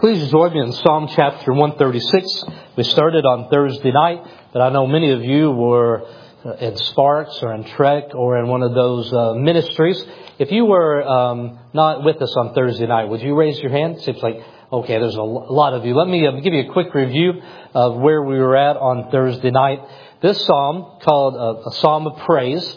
Please join me in Psalm chapter 136. We started on Thursday night, but I know many of you were in Sparks or in Trek or in one of those ministries. If you were not with us on Thursday night, would you raise your hand? It seems like, okay, there's a lot of you. Let me give you a quick review of where we were at on Thursday night. This psalm, called a psalm of praise,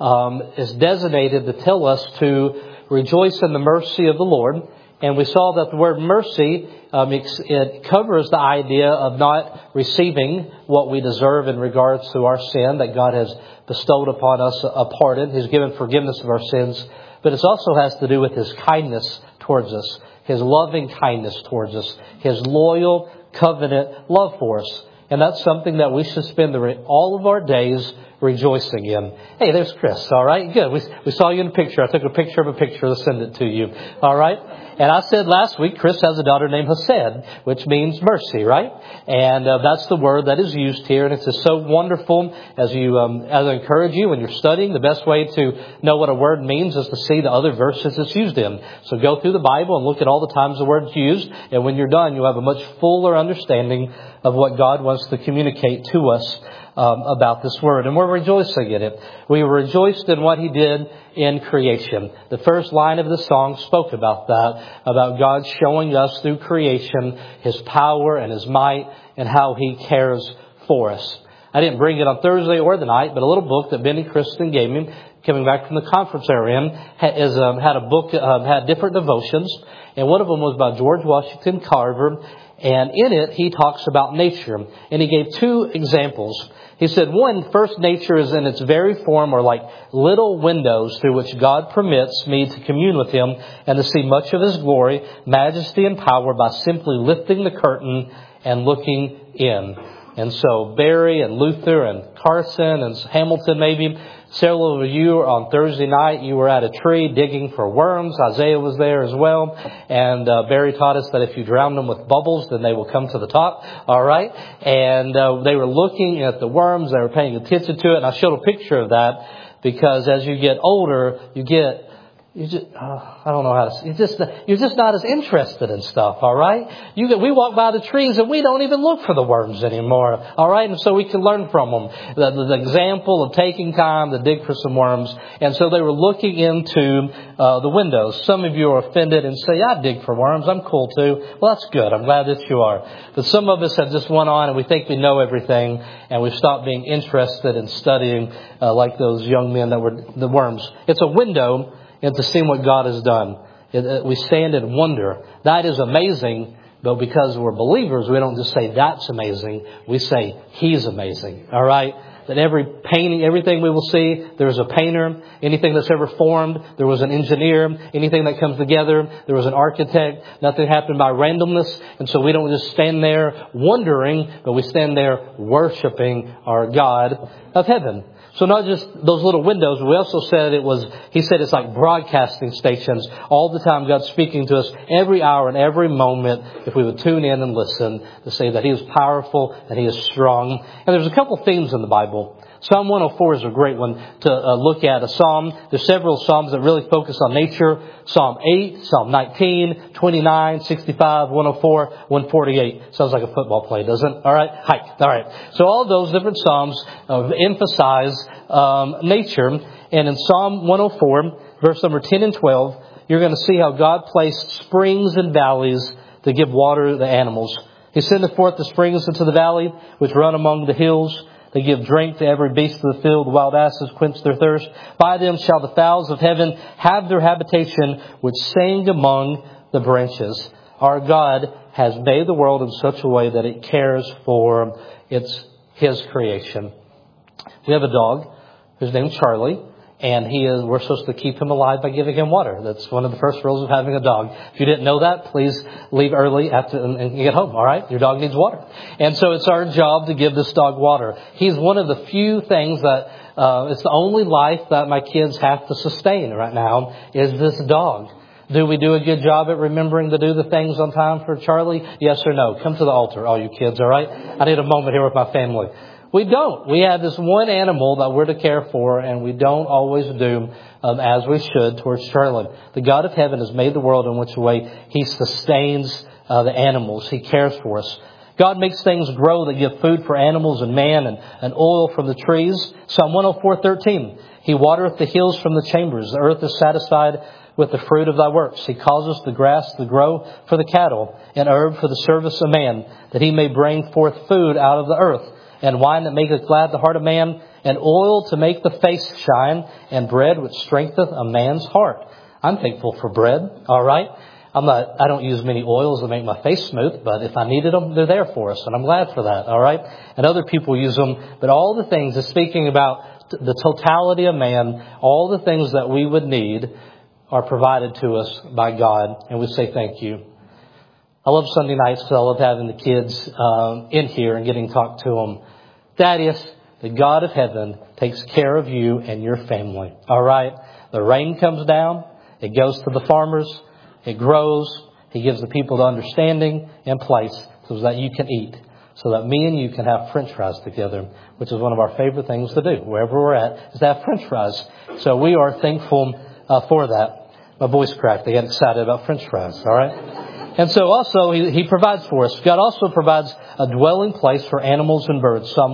is designated to tell us to rejoice in the mercy of the Lord. And we saw that the word mercy, it covers the idea of not receiving what we deserve in regards to our sin, that God has bestowed upon us a pardon. He's given forgiveness of our sins. But it also has to do with His kindness towards us, His loving kindness towards us, His loyal covenant love for us. And that's something that we should spend all of our days rejoicing in. Hey, there's Chris. All right, good. We saw you in a picture. I took a picture of a picture to send it to you. All right. And I said last week, Chris has a daughter named Hesed, which means mercy, right? And that's the word that is used here. And it's just so wonderful as I encourage you when you're studying. The best way to know what a word means is to see the other verses it's used in. So go through the Bible and look at all the times the word's used. And when you're done, you'll have a much fuller understanding of what God wants to communicate to us about this word. And we're rejoicing in it. We rejoiced in what He did in creation. The first line of the song spoke about that, about God showing us through creation His power and His might and how He cares for us. I didn't bring it on Thursday or the night, but a little book that Ben and Kristen gave me, coming back from the conference they were in, had a book, had different devotions. And one of them was by George Washington Carver. And in it, he talks about nature. And he gave two examples. He said, one, first, nature is in its very form, or like little windows through which God permits me to commune with Him and to see much of His glory, majesty, and power by simply lifting the curtain and looking in. And so Barry and Luther and Carson and Hamilton maybe, several of you on Thursday night, you were at a tree digging for worms. Isaiah was there as well. And Barry taught us that if you drown them with bubbles, then they will come to the top. All right. And they were looking at the worms. They were paying attention to it. And I showed a picture of that because as you get older, I don't know how to, you're just not as interested in stuff, all right? We walk by the trees and we don't even look for the worms anymore, all right? And so we can learn from them. The example of taking time to dig for some worms. And so they were looking into the windows. Some of you are offended and say, I dig for worms. I'm cool too. Well, that's good. I'm glad that you are. But some of us have just went on and we think we know everything and we've stopped being interested in studying like those young men that were the worms. It's a window into seeing what God has done. We stand in wonder. That is amazing, but because we're believers, we don't just say that's amazing. We say He's amazing. All right? That every painting, everything we will see, there's a painter. Anything that's ever formed, there was an engineer. Anything that comes together, there was an architect. Nothing happened by randomness. And so we don't just stand there wondering, but we stand there worshiping our God of heaven. So not just those little windows, we also said He said it's like broadcasting stations. All the time God's speaking to us every hour and every moment if we would tune in and listen to say that He is powerful and He is strong. And there's a couple themes in the Bible. Psalm 104 is a great one to look at. A psalm. There's several psalms that really focus on nature. Psalm 8, Psalm 19, 29, 65, 104, 148. Sounds like a football play, doesn't it? All right. Hike. All right. So all those different psalms emphasize nature. And in Psalm 104, verse number 10 and 12, you're going to see how God placed springs and valleys to give water to the animals. He sendeth forth the springs into the valley, which run among the hills. They give drink to every beast of the field. The wild asses quench their thirst. By them shall the fowls of heaven have their habitation, which sing among the branches. Our God has made the world in such a way that it cares for His creation. We have a dog. His name's Charlie. And we're supposed to keep him alive by giving him water. That's one of the first rules of having a dog. If you didn't know that, please leave early and get home. All right. Your dog needs water. And so it's our job to give this dog water. He's one of the few things that, it's the only life that my kids have to sustain right now is this dog. Do we do a good job at remembering to do the things on time for Charlie? Yes or no? Come to the altar, all you kids. All right. I need a moment here with my family. We don't. We have this one animal that we're to care for, and we don't always do as we should towards Charlie. The God of heaven has made the world in which way He sustains the animals. He cares for us. God makes things grow that give food for animals and man and oil from the trees. Psalm 104:13. He watereth the hills from the chambers. The earth is satisfied with the fruit of thy works. He causeth the grass to grow for the cattle and herb for the service of man, that he may bring forth food out of the earth, and wine that maketh glad the heart of man, and oil to make the face shine, and bread which strengtheneth a man's heart. I'm thankful for bread, all right? I don't use many oils to make my face smooth, but if I needed them, they're there for us, and I'm glad for that, all right? And other people use them, but all the things, is speaking about the totality of man, all the things that we would need are provided to us by God, and we say thank you. I love Sunday nights because I love having the kids in here and getting to talk to them. Thaddeus, the God of heaven takes care of you and your family, all right? The rain comes down, it goes to the farmers, it grows. He gives the people the understanding and place so that you can eat. So that me and you can have French fries together, which is one of our favorite things to do. Wherever we're at, is to have French fries. So we are thankful for that. My voice cracked. They got excited about French fries, all right? And so also, He provides for us. God also provides a dwelling place for animals and birds. Psalm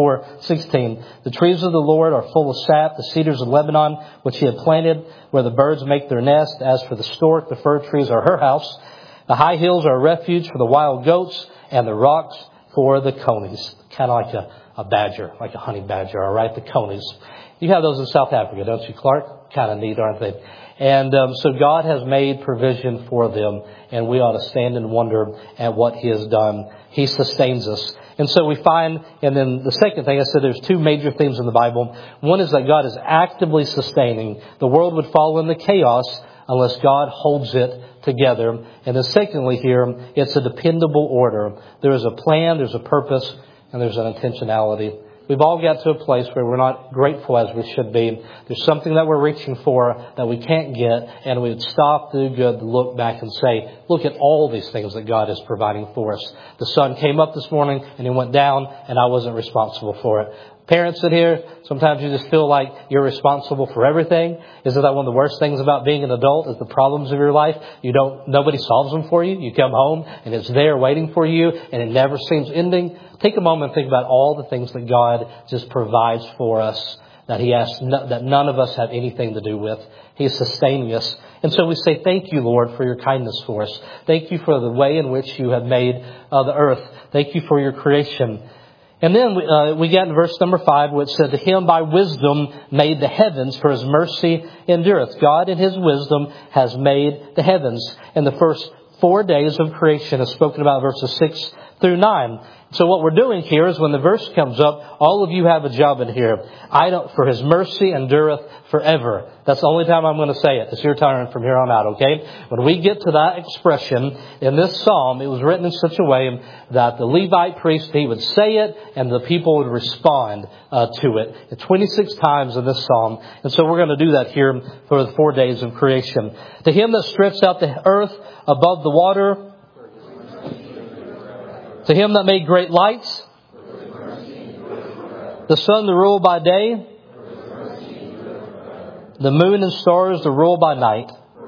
104:16. The trees of the Lord are full of sap, the cedars of Lebanon, which He had planted, where the birds make their nest. As for the stork, the fir trees are her house. The high hills are a refuge for the wild goats, and the rocks for the conies. Kind of like a badger, like a honey badger, all right? The conies. You have those in South Africa, don't you, Clark? Kind of neat, aren't they? And so God has made provision for them, and we ought to stand and wonder at what He has done. He sustains us. And so we find, and then the second thing, I said there's two major themes in the Bible. One is that God is actively sustaining. The world would fall into chaos unless God holds it together. And then secondly here, it's a dependable order. There is a plan, there's a purpose, and there's an intentionality. We've all got to a place where we're not grateful as we should be. There's something that we're reaching for that we can't get, and we would stop, do good, look back and say, look at all these things that God is providing for us. The sun came up this morning and it went down, and I wasn't responsible for it. Parents in here, sometimes you just feel like you're responsible for everything. Isn't that one of the worst things about being an adult, is the problems of your life? Nobody solves them for you. You come home and it's there waiting for you, and it never seems ending. Take a moment and think about all the things that God just provides for us that He asks that none of us have anything to do with. He's sustaining us. And so we say, thank you, Lord, for your kindness for us. Thank you for the way in which you have made the earth. Thank you for your creation. And then we get in verse number 5, which said, to Him by wisdom made the heavens, for His mercy endureth. God in His wisdom has made the heavens. And the first 4 days of creation is spoken about verses 6 through 9. So what we're doing here is when the verse comes up, all of you have a job in here. For His mercy endureth forever. That's the only time I'm going to say it. It's your turn from here on out, okay? When we get to that expression in this psalm, it was written in such a way that the Levite priest, he would say it and the people would respond to it. 26 times in this psalm. And so we're going to do that here for the 4 days of creation. To Him that stretched out the earth above the water, to Him that made great lights, the sun to rule by day, the moon and stars to rule by night.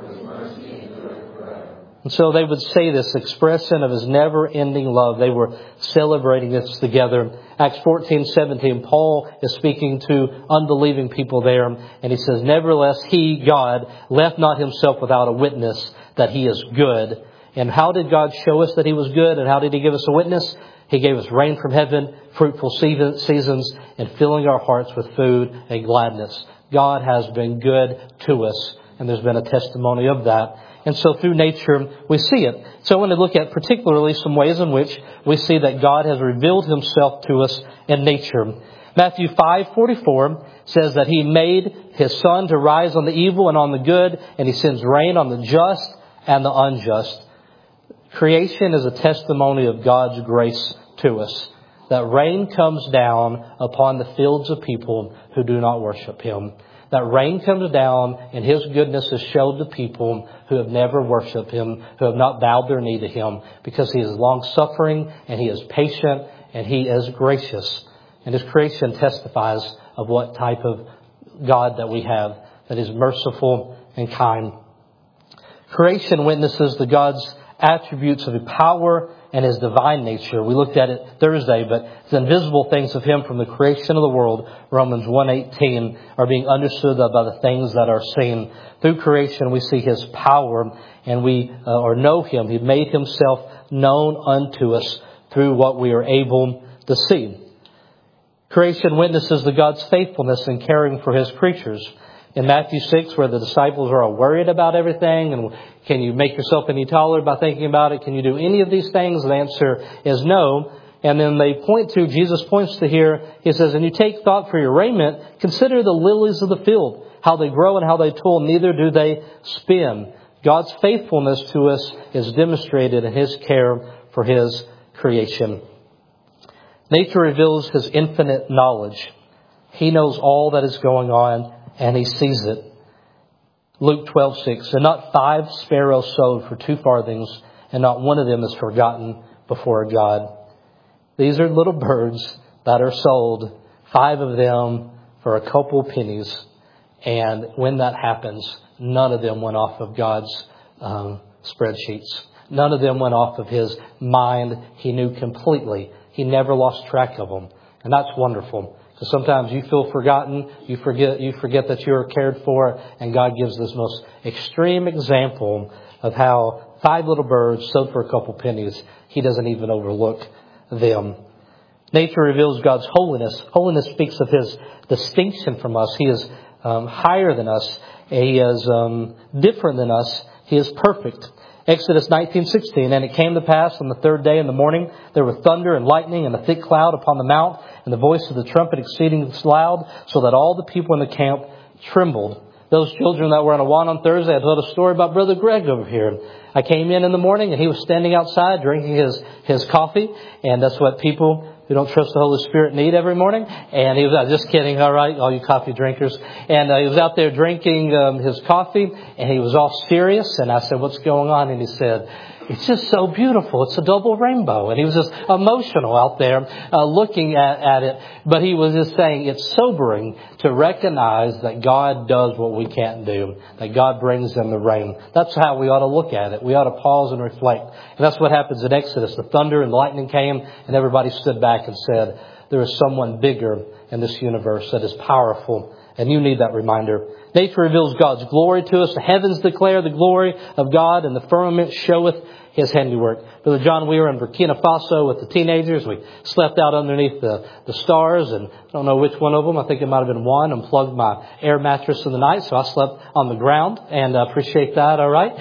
And so they would say this expression of His never-ending love. They were celebrating this together. Acts 14:17, Paul is speaking to unbelieving people there. And he says, nevertheless, He, God, left not Himself without a witness that He is good. And how did God show us that He was good? And how did He give us a witness? He gave us rain from heaven, fruitful seasons, and filling our hearts with food and gladness. God has been good to us, and there's been a testimony of that. And so through nature, we see it. So I want to look at particularly some ways in which we see that God has revealed Himself to us in nature. Matthew 5:44 says that He made His sun to rise on the evil and on the good, and He sends rain on the just and the unjust. Creation is a testimony of God's grace to us. That rain comes down upon the fields of people who do not worship Him. That rain comes down and His goodness is shown to people who have never worshiped Him, who have not bowed their knee to Him, because He is long-suffering and He is patient and He is gracious. And His creation testifies of what type of God that we have, that is merciful and kind. Creation witnesses to God's attributes of His power and His divine nature. We looked at it Thursday, but the invisible things of Him from the creation of the world, Romans 1:18, are being understood by the things that are seen. Through creation, we see His power, and we know Him. He made Himself known unto us through what we are able to see. Creation witnesses to God's faithfulness in caring for His creatures. In Matthew 6, where the disciples are all worried about everything, and can you make yourself any taller by thinking about it? Can you do any of these things? The answer is no. And then Jesus points to here, He says, and you take thought for your raiment, consider the lilies of the field, how they grow and how they toil, neither do they spin. God's faithfulness to us is demonstrated in His care for His creation. Nature reveals His infinite knowledge. He knows all that is going on, and He sees it. Luke 12:6, and not 5 sparrows sold for 2 farthings, and not one of them is forgotten before God. These are little birds that are sold, 5 of them for a couple pennies. And when that happens, none of them went off of God's spreadsheets. None of them went off of His mind. He knew completely. He never lost track of them. And that's wonderful. Because sometimes you feel forgotten. You forget that you are cared for. And God gives this most extreme example of how 5 little birds sold for a couple pennies. He doesn't even overlook them. Nature reveals God's holiness. Holiness speaks of His distinction from us. He is higher than us. He is different than us. He is perfect. Exodus 19:16, and it came to pass on the 3rd day in the morning, there were thunder and lightning and a thick cloud upon the mount, and the voice of the trumpet exceeding loud, so that all the people in the camp trembled. Those children that were on Awan on Thursday, I told a story about Brother Greg over here. I came in the morning, and he was standing outside drinking his coffee, and that's what people who don't trust the Holy Spirit need every morning. And he was just kidding, all right, all you coffee drinkers. And he was out there drinking his coffee, and he was all serious. And I said, what's going on? And he said, it's just so beautiful. It's a double rainbow. And he was just emotional out there looking at it. But he was just saying it's sobering to recognize that God does what we can't do, that God brings in the rain. That's how we ought to look at it. We ought to pause and reflect. And that's what happens in Exodus. The thunder and lightning came, and everybody stood back and said, there is someone bigger in this universe that is powerful. And you need that reminder. Nature reveals God's glory to us. The heavens declare the glory of God, and the firmament showeth His handiwork. Brother John, we were in Burkina Faso with the teenagers. We slept out underneath the stars, and I don't know which one of them. I think it might have been one. Unplugged my air mattress in the night, so I slept on the ground, and I appreciate that, all right?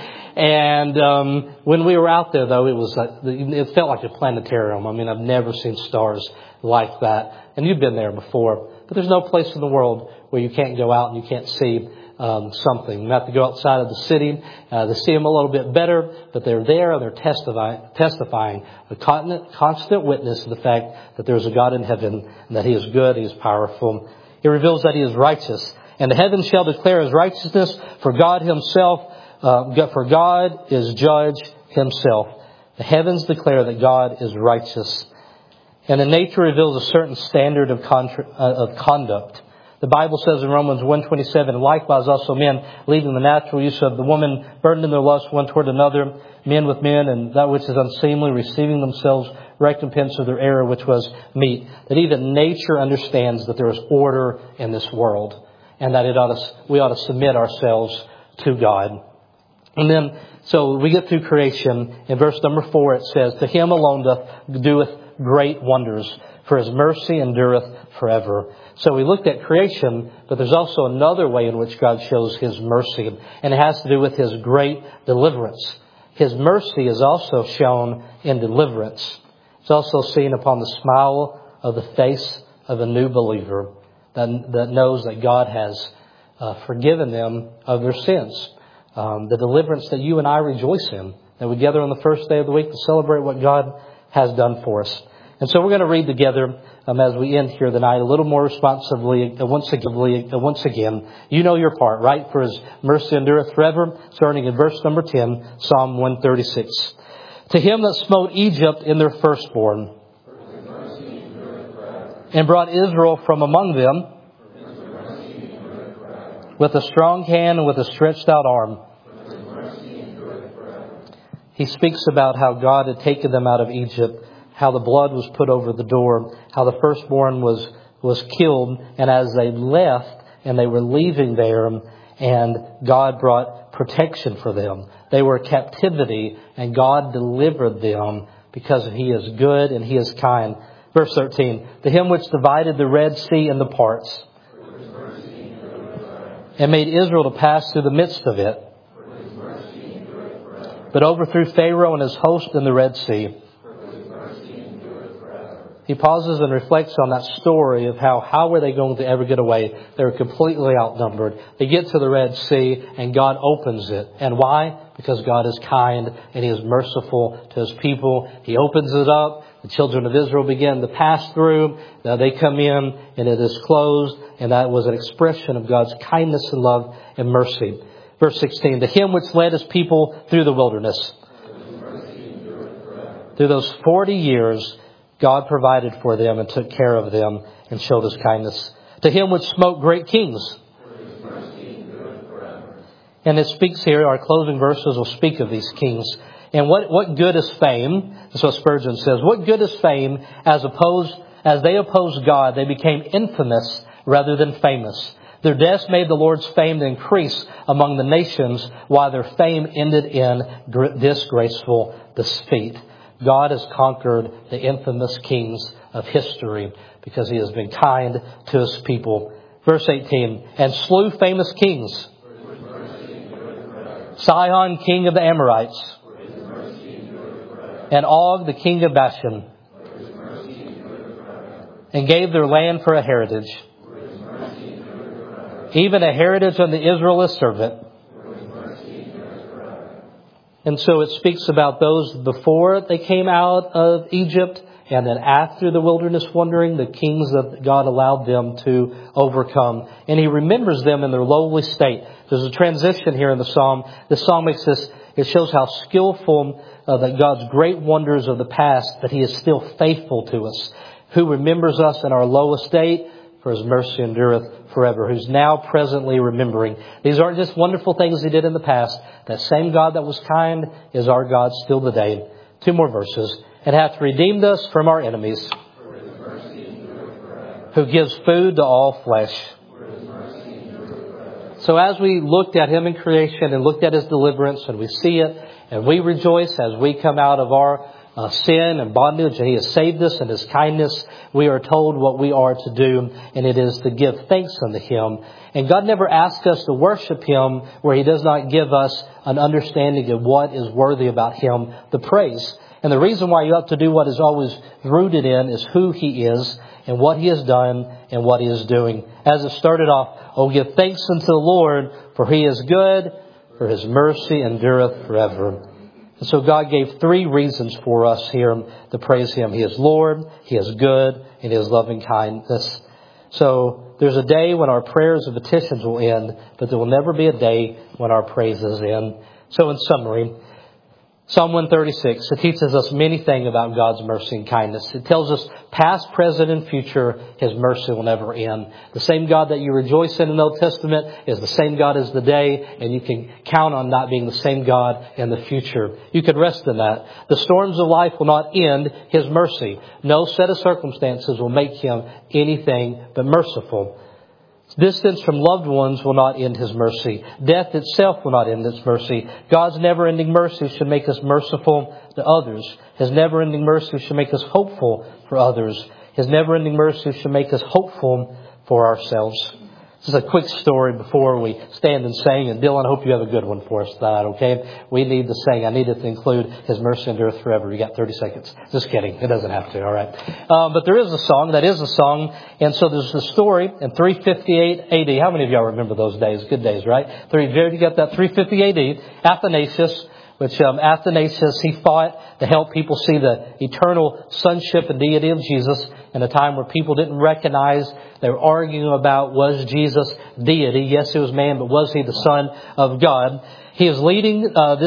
And when we were out there, though, it felt like a planetarium. I mean, I've never seen stars like that. And you've been there before. But there's no place in the world where you can't go out and you can't see something. You have to go outside of the city to see them a little bit better, but they're there and they're testifying a constant witness to the fact that there's a God in heaven and that He is good, He is powerful. It reveals that He is righteous. And the heavens shall declare His righteousness, for God Himself, for God is judge Himself. The heavens declare that God is righteous. And the nature reveals a certain standard of conduct. The Bible says in Romans 1:27, likewise also men, leaving the natural use of the woman, burdened in their lust one toward another, men with men, and that which is unseemly, receiving themselves recompense of their error, which was meat. That even nature understands that there is order in this world, and that we ought to submit ourselves to God. And then, so we get through creation. In verse number 4, it says, to Him alone doeth great wonders, for His mercy endureth forever. So we looked at creation, but there's also another way in which God shows His mercy, and it has to do with His great deliverance. His mercy is also shown in deliverance. It's also seen upon the smile of the face of a new believer that knows that God has forgiven them of their sins. The deliverance that you and I rejoice in, that we gather on the first day of the week to celebrate what God has done for us. And so we're going to read together as we end here tonight a little more responsively. Once again, you know your part, right? For His mercy endureth forever, starting in verse number 10, Psalm 136. To Him that smote Egypt in their firstborn, and brought Israel from among them, with a strong hand and with a stretched out arm. he speaks about how God had taken them out of Egypt, how the blood was put over the door, how the firstborn was killed, and as they left and they were leaving there, and God brought protection for them. They were in captivity, and God delivered them because He is good and He is kind. Verse 13, to Him which divided the Red Sea into parts, and made Israel to pass through the midst of it, but overthrew Pharaoh and his host in the Red Sea. He pauses and reflects on that story of how were they going to ever get away? They were completely outnumbered. They get to the Red Sea and God opens it. And why? Because God is kind and He is merciful to His people. He opens it up. The children of Israel begin to pass through. Now they come in and it is closed. And that was an expression of God's kindness and love and mercy. Verse 16, to Him which led His people through the wilderness. Through those 40 years, God provided for them and took care of them and showed His kindness. To Him which smote great kings. And it speaks here, our closing verses will speak of these kings. And what good is fame? That's what Spurgeon says. What good is fame as they opposed God, they became infamous rather than famous. Their deaths made the Lord's fame to increase among the nations, while their fame ended in disgraceful defeat. God has conquered the infamous kings of history because He has been kind to His people. Verse 18, and slew famous kings. Sihon, king of the Amorites. And Og, the king of Bashan. And gave their land for a heritage. Even a heritage unto Israel as servant. And so it speaks about those before they came out of Egypt, and then after the wilderness wandering, the kings that God allowed them to overcome. And He remembers them in their lowly state. There's a transition here in the psalm. This psalm makes this, it shows how skillful that God's great wonders of the past, that He is still faithful to us. Who remembers us in our low estate, for His mercy endureth forever. Who's now presently remembering. These aren't just wonderful things He did in the past. That same God that was kind is our God still today. 2 more verses. And hath redeemed us from our enemies. Who gives food to all flesh. So as we looked at Him in creation and looked at His deliverance, and we see it, and we rejoice as we come out of our sin and bondage, and He has saved us in His kindness, we are told what we are to do, and it is to give thanks unto Him. And God never asks us to worship Him where He does not give us an understanding of what is worthy about Him, the praise. And the reason why you have to do what is always rooted in is who He is and what He has done and what He is doing. As it started off, oh, give thanks unto the Lord, for He is good, for His mercy endureth forever. And so God gave 3 reasons for us here to praise Him. He is Lord, He is good, and He is loving kindness. So there's a day when our prayers and petitions will end, but there will never be a day when our praises end. So in summary, Psalm 136, it teaches us many things about God's mercy and kindness. It tells us past, present, and future, His mercy will never end. The same God that you rejoice in the Old Testament is the same God as the day, and you can count on not being the same God in the future. You can rest in that. The storms of life will not end His mercy. No set of circumstances will make Him anything but merciful. Distance from loved ones will not end His mercy. Death itself will not end His mercy. God's never-ending mercy should make us merciful to others. His never-ending mercy should make us hopeful for others. His never-ending mercy should make us hopeful for ourselves. This is a quick story before we stand and sing. And Dylan, I hope you have a good one for us tonight, okay? We need to sing. I needed to include His mercy endureth forever. You got 30 seconds. Just kidding. It doesn't have to, all right? But there is a song. That is a song. And so there's the story in 358 AD. How many of y'all remember those days? Good days, right? You got that 350 AD. Athanasius. Athanasius, he fought to help people see the eternal sonship and deity of Jesus in a time where people didn't recognize. They were arguing about, was Jesus deity? Yes, He was man, but was He the Son of God? He was leading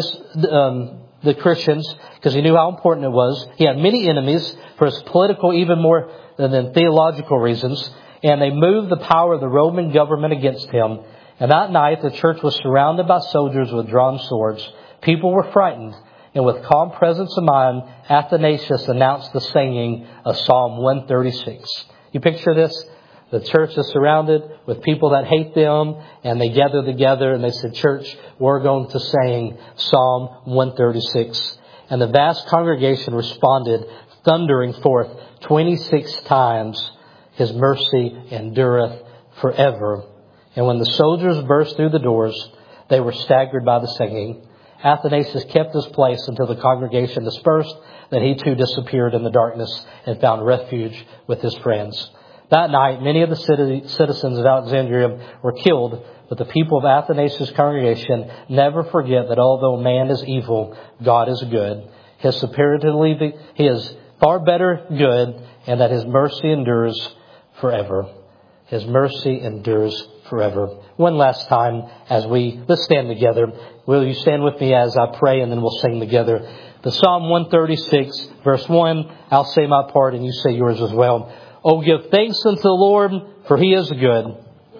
the Christians because he knew how important it was. He had many enemies for his political, even more than theological reasons. And they moved the power of the Roman government against him. And that night, the church was surrounded by soldiers with drawn swords. People were frightened. And with calm presence of mind, Athanasius announced the singing of Psalm 136. You picture this? The church is surrounded with people that hate them, and they gather together and they said, church, we're going to sing Psalm 136. And the vast congregation responded, thundering forth 26 times, His mercy endureth forever. And when the soldiers burst through the doors, they were staggered by the singing. Athanasius kept his place until the congregation dispersed. Then he too disappeared in the darkness and found refuge with his friends. That night, many of the citizens of Alexandria were killed, but the people of Athanasius' congregation never forget that although man is evil, God is good. He is far better good, and that His mercy endures forever. His mercy endures forever. One last time let's stand together. Will you stand with me as I pray, and then we'll sing together. The Psalm 136, verse 1, I'll say my part and you say yours as well. Oh, give thanks unto the Lord, for He is good.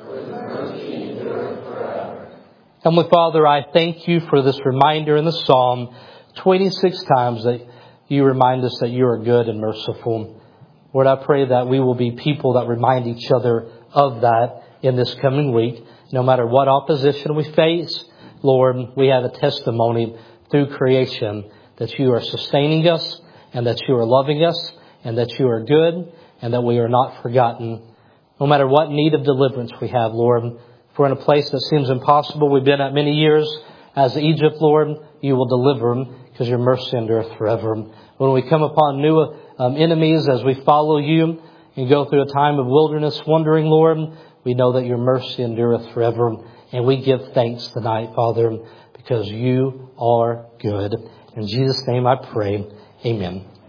Heavenly Father, I thank You for this reminder in the Psalm 26 times that You remind us that You are good and merciful. Lord, I pray that we will be people that remind each other of that in this coming week. No matter what opposition we face, Lord, we have a testimony through creation that You are sustaining us and that You are loving us and that You are good and that we are not forgotten. No matter what need of deliverance we have, Lord, if we're in a place that seems impossible, we've been at many years as Egypt, Lord, You will deliver them because Your mercy endureth forever. When we come upon new enemies as we follow You and go through a time of wilderness wandering, Lord, we know that Your mercy endureth forever. And we give thanks tonight, Father, because You are good. In Jesus' name I pray. Amen.